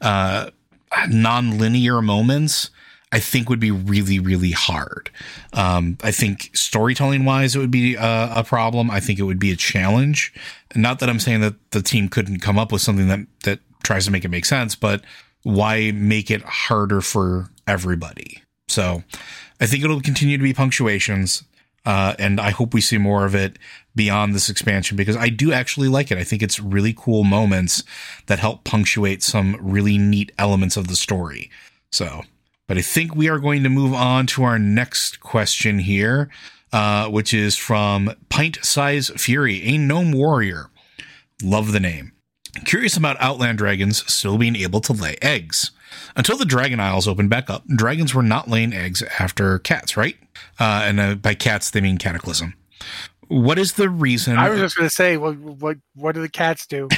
[SPEAKER 4] non-linear moments, I think would be really, really hard. I think storytelling wise, it would be a problem. I think it would be a challenge. Not that I'm saying that the team couldn't come up with something that tries to make it make sense, but why make it harder for everybody? So I think it'll continue to be punctuations. And I hope we see more of it beyond this expansion, because I do actually like it. I think it's really cool moments that help punctuate some really neat elements of the story. So, but I think we are going to move on to our next question here, which is from Pint Size Fury, a gnome warrior. Love the name. Curious about Outland dragons still being able to lay eggs. Until the Dragon Isles opened back up, dragons were not laying eggs after cats, right? And by cats, they mean Cataclysm. What is the reason?
[SPEAKER 5] I was just going to say, what do the cats do?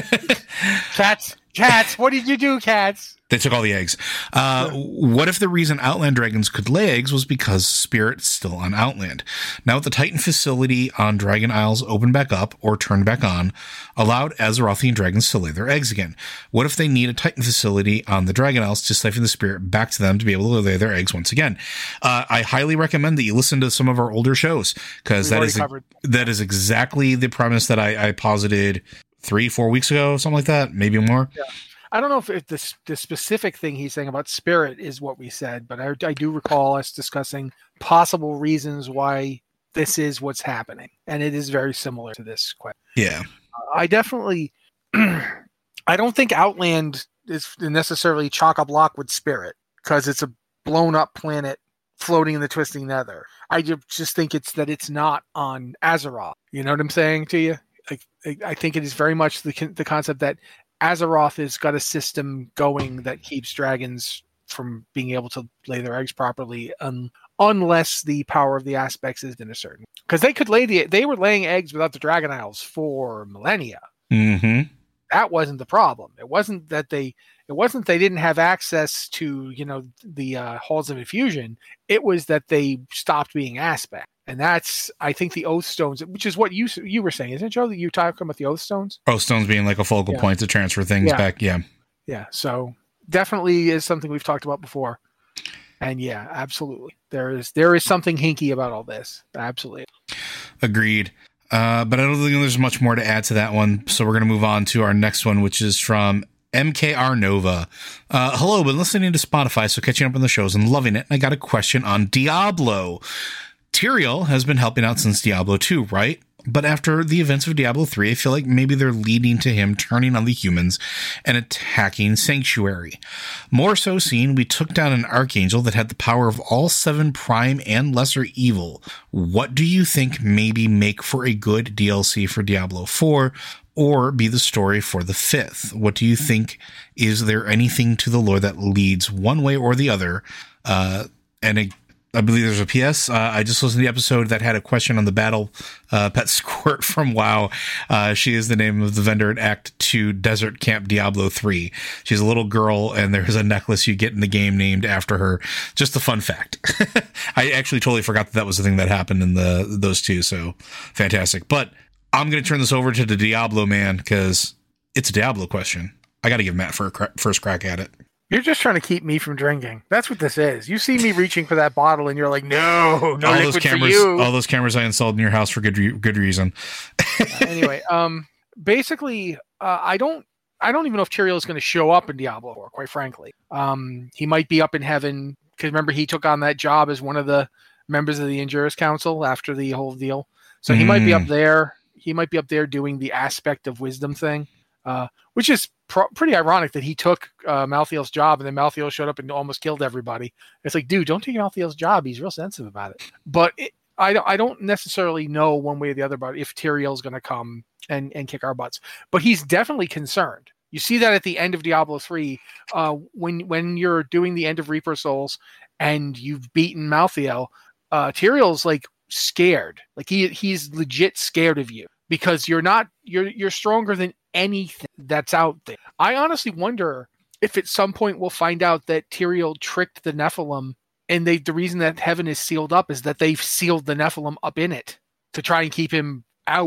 [SPEAKER 5] Cats, what did you do, cats?
[SPEAKER 4] They took all the eggs. What if the reason Outland dragons could lay eggs was because Spirit's still on Outland? Now with the Titan facility on Dragon Isles opened back up or turned back on, allowed Azerothian dragons to lay their eggs again. What if they need a Titan facility on the Dragon Isles to siphon the Spirit back to them to be able to lay their eggs once again? I highly recommend that you listen to some of our older shows, because that is exactly the premise that I posited 3-4 weeks ago, something like that, maybe more.
[SPEAKER 5] Yeah. I don't know if the specific thing he's saying about Spirit is what we said, but I do recall us discussing possible reasons why this is what's happening, and it is very similar to this question.
[SPEAKER 4] Yeah,
[SPEAKER 5] I definitely, I don't think Outland is necessarily chock-a-block with Spirit, because it's a blown-up planet floating in the twisting nether. I just think it's not on Azeroth. You know what I'm saying to you? I think it is very much the concept that Azeroth has got a system going that keeps dragons from being able to lay their eggs properly, unless the power of the aspects is in a certain. Because they were laying eggs without the Dragon Isles for millennia.
[SPEAKER 4] Mm-hmm.
[SPEAKER 5] That wasn't the problem. It wasn't they didn't have access to the halls of infusion. It was that they stopped being aspect. And that's, I think, the Oath Stones, which is what you were saying, isn't it, Joe? That you talking about the Oath Stones?
[SPEAKER 4] Oath Stones being like a focal point to transfer things back. Yeah.
[SPEAKER 5] Yeah. So definitely is something we've talked about before. And yeah, absolutely. There is something hinky about all this. Absolutely.
[SPEAKER 4] Agreed. But I don't think there's much more to add to that one. So we're going to move on to our next one, which is from MKR Nova. Hello, been listening to Spotify, so catching up on the shows and loving it. I got a question on Diablo. Tyrael has been helping out since Diablo 2, right? But after the events of Diablo 3, I feel like maybe they're leading to him turning on the humans and attacking Sanctuary. More so seeing we took down an archangel that had the power of all 7 prime and lesser evil. What do you think maybe make for a good DLC for Diablo 4 or be the story for the 5th? What do you think? Is there anything to the lore that leads one way or the other? I believe there's a PS. I just listened to the episode that had a question on the battle pet Squirt from WoW. She is the name of the vendor in Act 2 Desert Camp Diablo 3. She's a little girl, and there's a necklace you get in the game named after her. Just a fun fact. I actually totally forgot that was the thing that happened in those two, so fantastic. But I'm going to turn this over to the Diablo man, because it's a Diablo question. I got to give Matt first crack at it.
[SPEAKER 5] You're just trying to keep me from drinking. That's what this is. You see me reaching for that bottle, and you're like, no liquid for you.
[SPEAKER 4] All those cameras I installed in your house for good reason.
[SPEAKER 5] Anyway, basically, I don't even know if Tyrael is going to show up in Diablo 4, quite frankly. He might be up in heaven, because remember, he took on that job as one of the members of the Injurious Council after the whole deal. So he might be up there. He might be up there doing the aspect of wisdom thing, which is pretty ironic that he took Malthael's job, and then Malthael showed up and almost killed everybody. It's like, dude, don't take Malthael's job. He's real sensitive about it. But I don't necessarily know one way or the other about if Tyrael's going to come and kick our butts. But he's definitely concerned. You see that at the end of Diablo 3, when you're doing the end of Reaper Souls and you've beaten Malthael, Tyrael's like scared. Like he's legit scared of you, because you're stronger than anything that's out there. I honestly wonder if at some point we'll find out that Tyrael tricked the Nephilim, and the reason that heaven is sealed up is that they've sealed the Nephilim up in it to try and keep them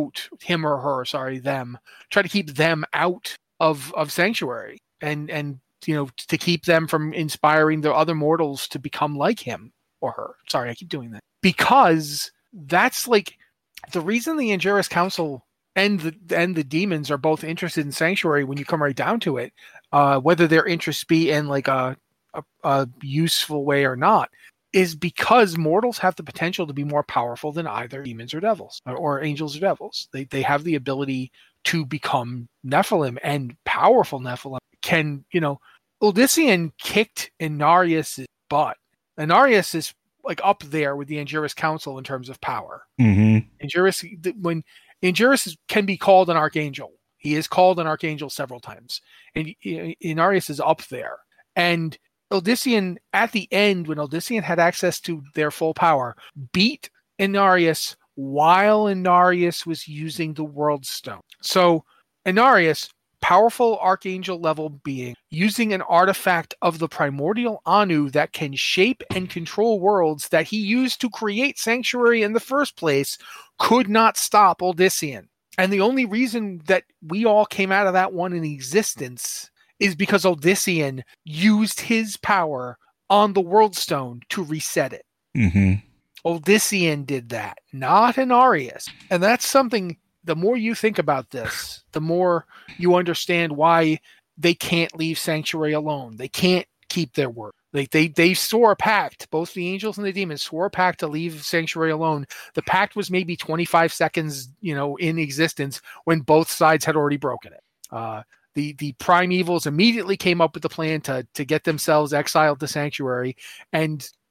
[SPEAKER 5] try to keep them out of Sanctuary, and to keep them from inspiring the other mortals to become like him or her. Sorry, I keep doing that. Because that's like the reason the Injurious Council and the demons are both interested in Sanctuary, when you come right down to it, whether their interests be in like a useful way or not, is because mortals have the potential to be more powerful than either demons or devils, or angels or devils. They have the ability to become Nephilim, and powerful Nephilim can, Odyssean kicked Inarius' butt. Inarius is like up there with the Injurious Council in terms of power. Mm-hmm. When Injurious can be called an archangel, he is called an archangel several times, and Inarius is up there. And Odyssean, at the end, when Odyssean had access to their full power, beat Inarius while Inarius was using the World Stone. So Inarius, powerful archangel level being, using an artifact of the primordial Anu that can shape and control worlds that he used to create Sanctuary in the first place, could not stop Odyssean. And the only reason that we all came out of that one in existence is because Odyssean used his power on the World Stone to reset it.
[SPEAKER 4] Mm-hmm.
[SPEAKER 5] Odyssean did that, not Inarius. And that's something, the more you think about this, the more you understand why they can't leave Sanctuary alone. They can't keep their word. They swore a pact. Both the angels and the demons swore a pact to leave Sanctuary alone. The pact was maybe 25 seconds, in existence, when both sides had already broken it. The prime evils immediately came up with the plan to get themselves exiled to Sanctuary, and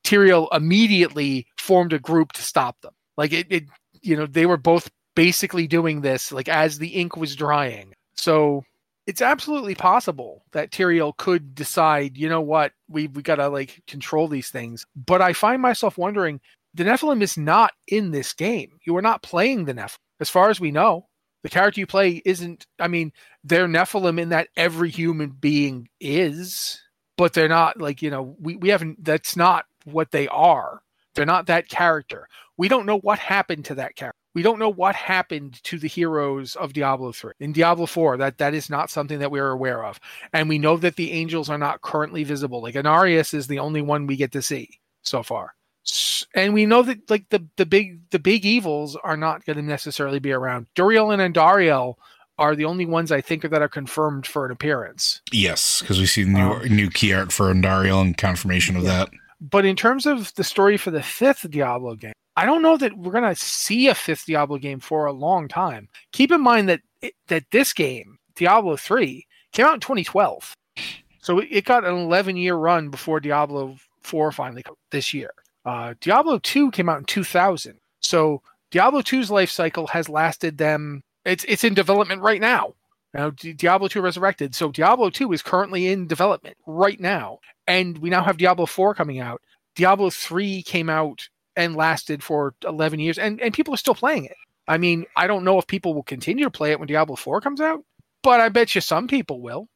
[SPEAKER 5] Tyrael immediately formed a group to stop them. Like they were both basically doing this like as the ink was drying. So it's absolutely possible that Tyrael could decide, you know what, we got to like control these things. But I find myself wondering, the Nephilim is not in this game. You are not playing the Nephilim. As far as we know, the character you play isn't, I mean, they're Nephilim in that every human being is, but they're not like, we haven't, that's not what they are. They're not that character. We don't know what happened to that character. We don't know what happened to the heroes of Diablo 3. In Diablo 4, that is not something that we're aware of. And we know that the angels are not currently visible. Like Inarius is the only one we get to see so far. And we know that like the big evils are not going to necessarily be around. Duriel and Andariel are the only ones I think that are confirmed for an appearance.
[SPEAKER 4] Yes, because we see new key art for Andariel and confirmation of that.
[SPEAKER 5] But in terms of the story for the 5th Diablo game, I don't know that we're going to see a 5th Diablo game for a long time. Keep in mind that this game, Diablo 3, came out in 2012. So it got an 11-year run before Diablo 4 finally came this year. Diablo 2 came out in 2000. So Diablo 2's life cycle has lasted them. It's in development right now. Now, Diablo 2 Resurrected. So Diablo 2 is currently in development right now. And we now have Diablo 4 coming out. Diablo 3 came out and lasted for 11 years. And people are still playing it. I mean, I don't know if people will continue to play it when Diablo 4 comes out. But I bet you some people will,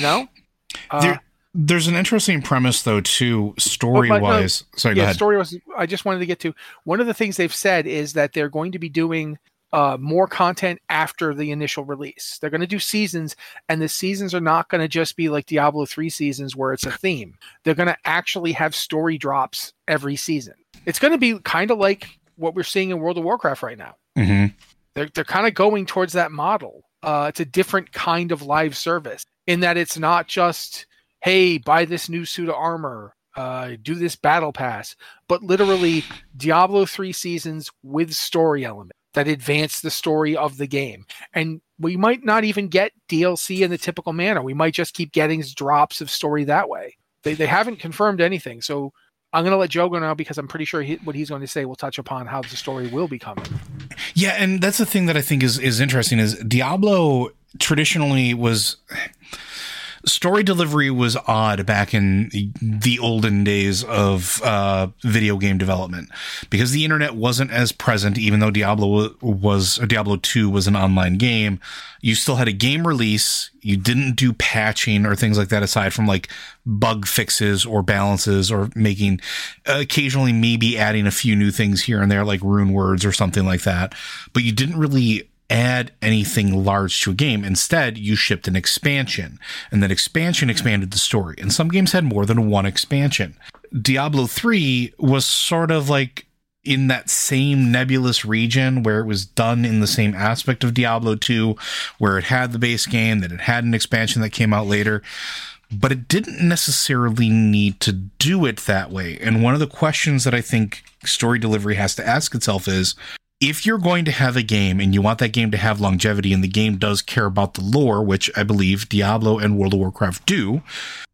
[SPEAKER 4] There's an interesting premise, though, too, story-wise. Sorry, go ahead.
[SPEAKER 5] Story-wise, I just wanted to get to, one of the things they've said is that they're going to be doing more content after the initial release. They're going to do seasons, and the seasons are not going to just be like Diablo 3 seasons where it's a theme. They're going to actually have story drops every season. It's going to be kind of like what we're seeing in World of Warcraft right now.
[SPEAKER 4] Mm-hmm.
[SPEAKER 5] They're kind of going towards that model. It's a different kind of live service in that it's not just, hey, buy this new suit of armor, do this battle pass, but literally Diablo 3 seasons with story elements that advance the story of the game. And we might not even get DLC in the typical manner. We might just keep getting drops of story that way. They haven't confirmed anything. So I'm going to let Joe go now because I'm pretty sure what he's going to say will touch upon how the story will be coming.
[SPEAKER 4] Yeah, and that's the thing that I think is interesting is Diablo traditionally was... Story delivery was odd back in the olden days of video game development because the internet wasn't as present. Even though Diablo 2 was an online game, you still had a game release. You didn't do patching or things like that aside from like bug fixes or balances or making occasionally maybe adding a few new things here and there like rune words or something like that. But you didn't really add anything large to a game. Instead, you shipped an expansion, and that expansion expanded the story. And some games had more than one expansion. Diablo 3 was sort of like in that same nebulous region where it was done in the same aspect of Diablo 2, where it had the base game, that it had an expansion that came out later, but it didn't necessarily need to do it that way. And one of the questions that I think story delivery has to ask itself is, if you're going to have a game and you want that game to have longevity and the game does care about the lore, which I believe Diablo and World of Warcraft do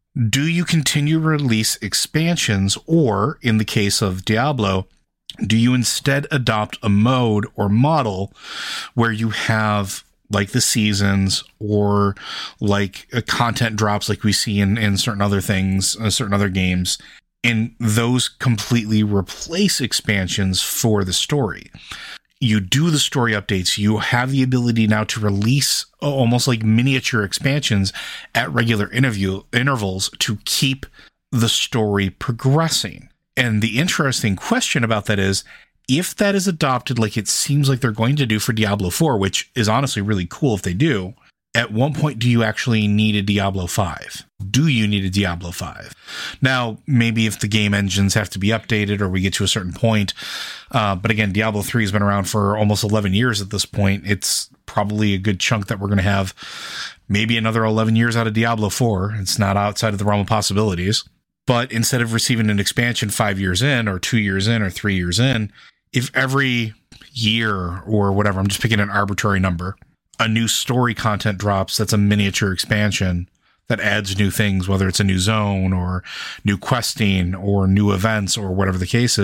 [SPEAKER 4] you continue to release expansions, or in the case of Diablo, do you instead adopt a mode or model where you have like the seasons or like content drops like we see in certain other things, certain other games, and those completely replace expansions for the story? You do the story updates. You have the ability now to release almost like miniature expansions at regular intervals to keep the story progressing. And the interesting question about that is, if that is adopted like it seems like they're going to do for Diablo 4, which is honestly really cool if they do, at one point do you actually need a Diablo 5? Do you need a Diablo 5? Now, maybe if the game engines have to be updated or we get to a certain point, but again, Diablo 3 has been around for almost 11 years at this point. It's probably a good chunk that we're going to have maybe another 11 years out of Diablo 4. It's not outside of the realm of possibilities. But instead of receiving an expansion 5 years in or 2 years in or 3 years in, if every year or whatever, I'm just picking an arbitrary number, a new story content drops that's a miniature expansion, that adds new things, whether it's a new zone or new questing or new events or whatever the case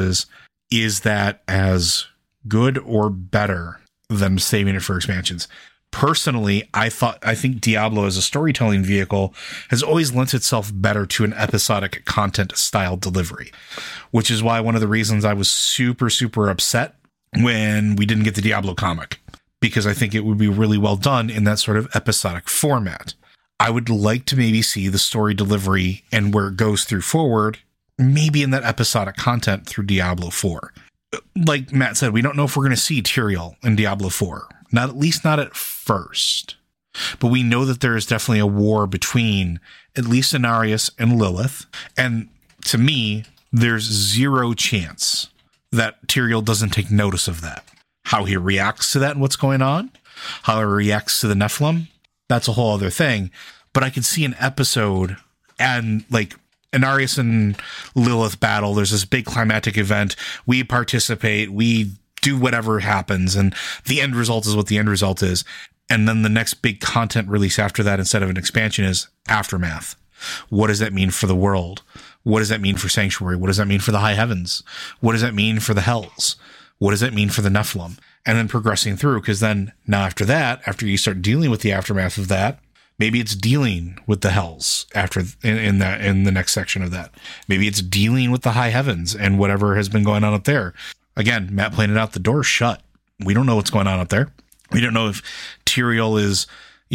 [SPEAKER 4] is that as good or better than saving it for expansions? Personally, I think Diablo as a storytelling vehicle has always lent itself better to an episodic content style delivery, which is why one of the reasons I was super, super upset when we didn't get the Diablo comic, because I think it would be really well done in that sort of episodic format. I would like to maybe see the story delivery and where it goes through forward, maybe in that episodic content through Diablo 4. Like Matt said, we don't know if we're going to see Tyrael in Diablo 4. Not at least not at first. But we know that there is definitely a war between at least Inarius and Lilith. And to me, there's zero chance that Tyrael doesn't take notice of that. How he reacts to that and what's going on, how he reacts to the Nephilim, that's a whole other thing. But I could see an episode and like Inarius and Lilith battle. There's this big climactic event. We participate. We do whatever happens. And the end result is what the end result is. And then the next big content release after that, instead of an expansion, is Aftermath. What does that mean for the world? What does that mean for Sanctuary? What does that mean for the high heavens? What does that mean for the hells? What does that mean for the Nephilim? And then progressing through, because then now after that, after you start dealing with the aftermath of that, maybe it's dealing with the hells after in the next section of that. Maybe it's dealing with the high heavens and whatever has been going on up there. Again, Matt pointed out the door's shut. We don't know what's going on up there. We don't know if Tyrael is,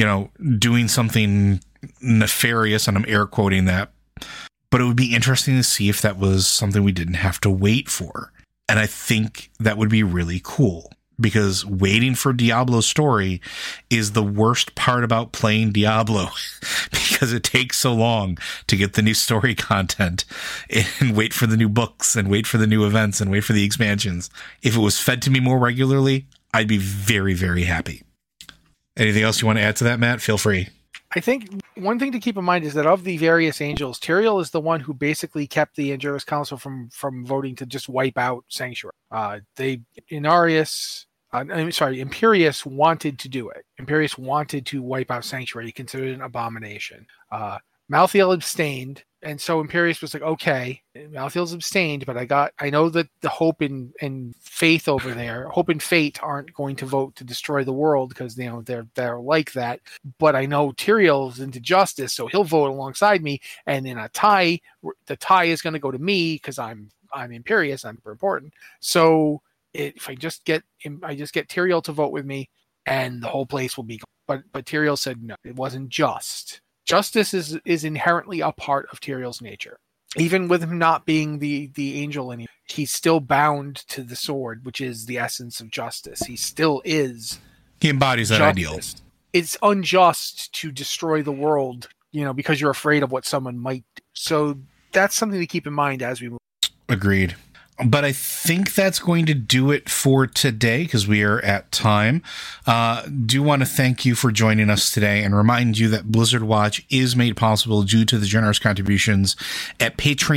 [SPEAKER 4] doing something nefarious, and I'm air quoting that. But it would be interesting to see if that was something we didn't have to wait for. And I think that would be really cool, because waiting for Diablo's story is the worst part about playing Diablo, because it takes so long to get the new story content and wait for the new books and wait for the new events and wait for the expansions. If it was fed to me more regularly, I'd be very, very happy. Anything else you want to add to that, Matt? Feel free.
[SPEAKER 5] I think one thing to keep in mind is that of the various angels, Tyrael is the one who basically kept the Angelus Council from voting to just wipe out Sanctuary. Imperius wanted to do it. Imperius wanted to wipe out Sanctuary. He considered it an abomination. Malthael abstained, and so Imperius was like, okay, Malthael's abstained, but I know that the Hope and Faith over there, Hope and Fate aren't going to vote to destroy the world, because they're like that. But I know Tyrael's into justice, so he'll vote alongside me, and in a tie, the tie is going to go to me because I'm Imperius, I'm super important. So if I just get Tyrael to vote with me, and the whole place will be gone. But Tyrael said no, it wasn't just. Justice is inherently a part of Tyrael's nature. Even with him not being the angel anymore, he's still bound to the sword, which is the essence of justice. He still is. He embodies that ideal. It's unjust to destroy the world, because you're afraid of what someone might do. So that's something to keep in mind as we move. Agreed. But I think that's going to do it for today, because we are at time. Do want to thank you for joining us today and remind you that Blizzard Watch is made possible due to the generous contributions at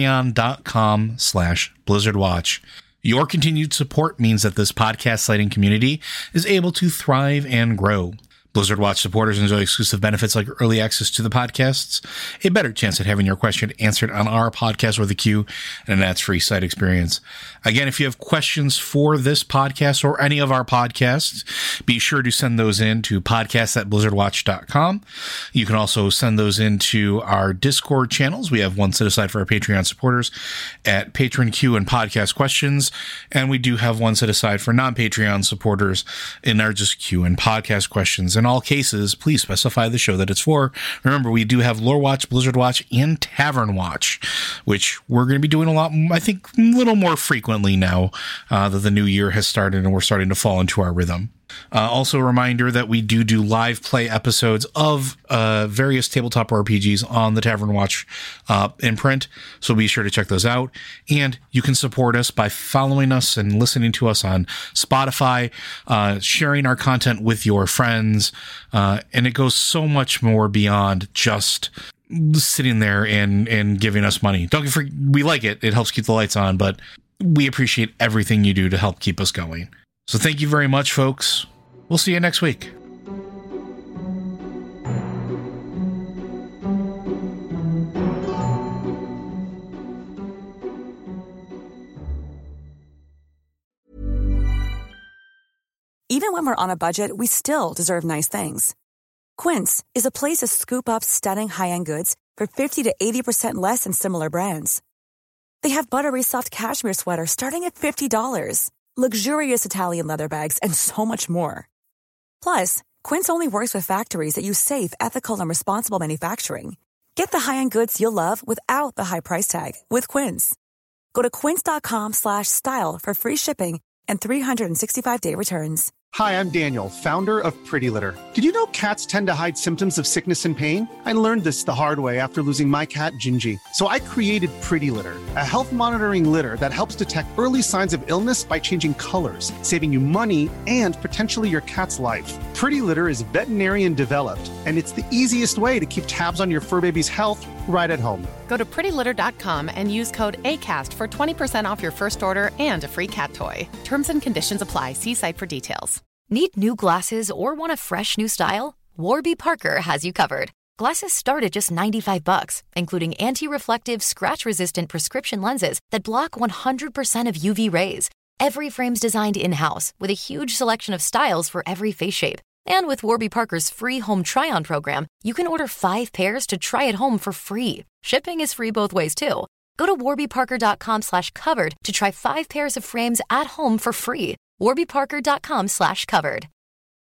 [SPEAKER 5] patreon.com/BlizzardWatch. Your continued support means that this podcast citing community is able to thrive and grow. Blizzard Watch supporters enjoy exclusive benefits like early access to the podcasts, a better chance at having your question answered on our podcast or the queue, and an ads-free site experience. Again, if you have questions for this podcast or any of our podcasts, be sure to send those in to podcast@blizzardwatch.com. You can also send those into our Discord channels. We have one set aside for our Patreon supporters at Patron Q and Podcast Questions, and we do have one set aside for non-Patreon supporters in our just Q and Podcast Questions. In all cases, please specify the show that it's for. Remember, we do have Lore Watch, Blizzard Watch, and Tavern Watch, which we're going to be doing a lot, I think, a little more frequently now that the new year has started and we're starting to fall into our rhythm. Also a reminder that we do live play episodes of various tabletop RPGs on the Tavern Watch imprint, so be sure to check those out. And you can support us by following us and listening to us on Spotify, sharing our content with your friends, and it goes so much more beyond just sitting there and giving us money. Don't get we like it. It helps keep the lights on, but we appreciate everything you do to help keep us going. So thank you very much, folks. We'll see you next week.
[SPEAKER 6] Even when we're on a budget, we still deserve nice things. Quince is a place to scoop up stunning high-end goods for 50 to 80% less than similar brands. They have buttery soft cashmere sweaters starting at $50, luxurious Italian leather bags, and so much more. Plus, Quince only works with factories that use safe, ethical, and responsible manufacturing. Get the high-end goods you'll love without the high price tag with Quince. Go to quince.com/style for free shipping and 365-day returns.
[SPEAKER 7] Hi, I'm Daniel, founder of Pretty Litter. Did you know cats tend to hide symptoms of sickness and pain? I learned this the hard way after losing my cat, Gingy. So I created Pretty Litter, a health monitoring litter that helps detect early signs of illness by changing colors, saving you money and potentially your cat's life. Pretty Litter is veterinarian developed, and it's the easiest way to keep tabs on your fur baby's health right at home.
[SPEAKER 8] Go to prettylitter.com and use code ACAST for 20% off your first order and a free cat toy. Terms and conditions apply. See site for details.
[SPEAKER 9] Need new glasses or want a fresh new style? Warby Parker has you covered. Glasses start at just $95, including anti-reflective, scratch-resistant prescription lenses that block 100% of UV rays. Every frame's designed in-house with a huge selection of styles for every face shape. And with Warby Parker's free home try-on program, you can order 5 pairs to try at home for free. Shipping is free both ways, too. Go to warbyparker.com/covered to try 5 pairs of frames at home for free. warbyparker.com/covered.